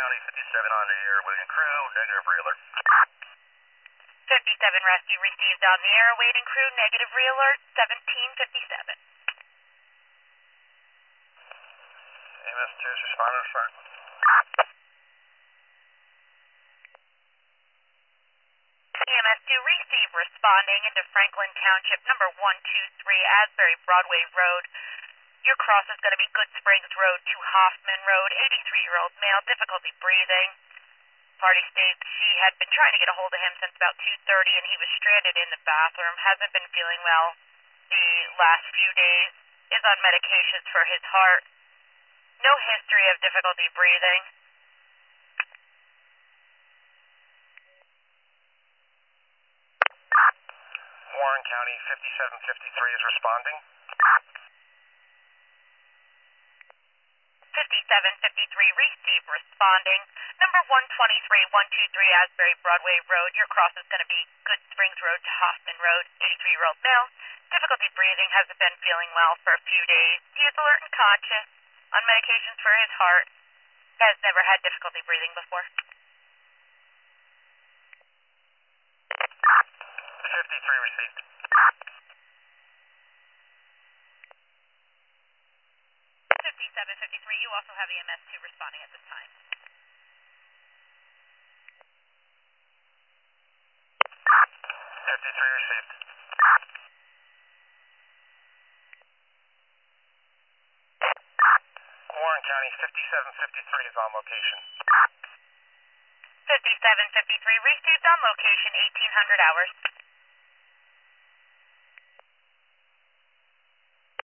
County 57 on the air, waiting crew, negative realert. 57 rescue received on the air, waiting crew, negative realert, 1757. EMS 2's responding, sir. EMS 2 receive responding into Franklin Township, number 123, Asbury Broadway Road. Your cross is going to be Good Springs Road to Hoffman Road, 83-year-old male, difficulty breathing. Party states she had been trying to get a hold of him since about 2:30 and he was stranded in the bathroom, hasn't been feeling well the last few days, is on medications for his heart. No history of difficulty breathing. Warren County 5753 is responding. 5753 receive responding. Number 123, 123 Asbury Broadway Road. Your cross is going to be Good Springs Road to Hoffman Road, 83-year-old male. Difficulty breathing, hasn't been feeling well for a few days. He is alert and conscious, on medications for his heart. Has never had difficulty breathing before. 53 received. 5753, you also have EMS 2 responding at this time. 53 received. Warren County 5753 is on location. 5753 received on location, 1800 hours.